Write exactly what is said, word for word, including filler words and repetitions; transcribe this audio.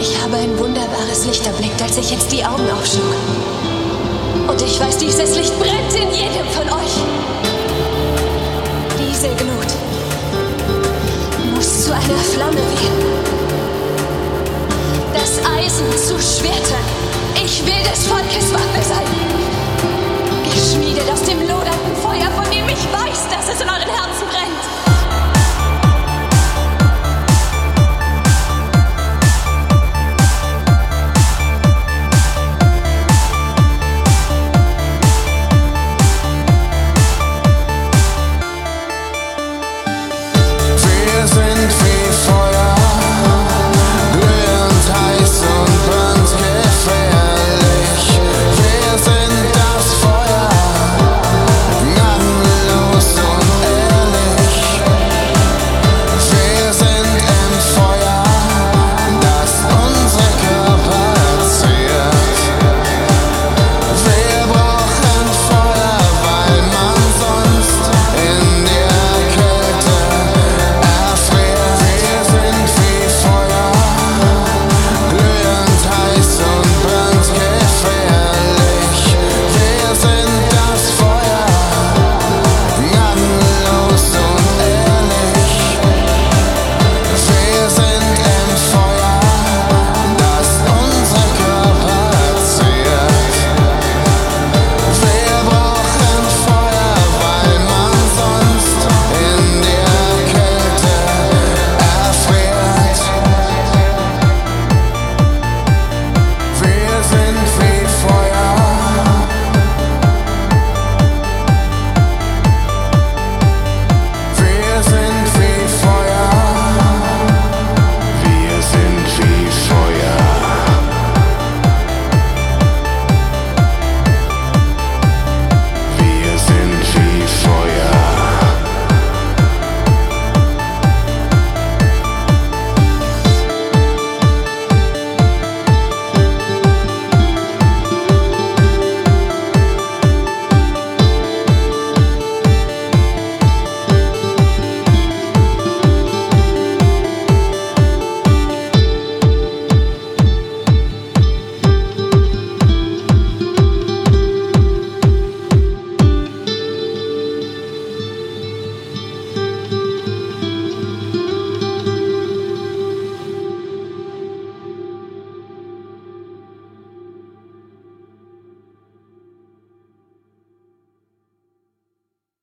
Ich habe ein wunderbares Licht erblickt, als ich jetzt die Augen aufschlug. Und ich weiß, dieses Licht brennt in jedem von euch. Diese Glut muss zu einer Flamme werden. Das Eisen zu Schwertern. Ich will des Volkes Waffe sein. Geschmiedet aus dem lodernden Feuer, von dem ich weiß, dass es in euren Herzen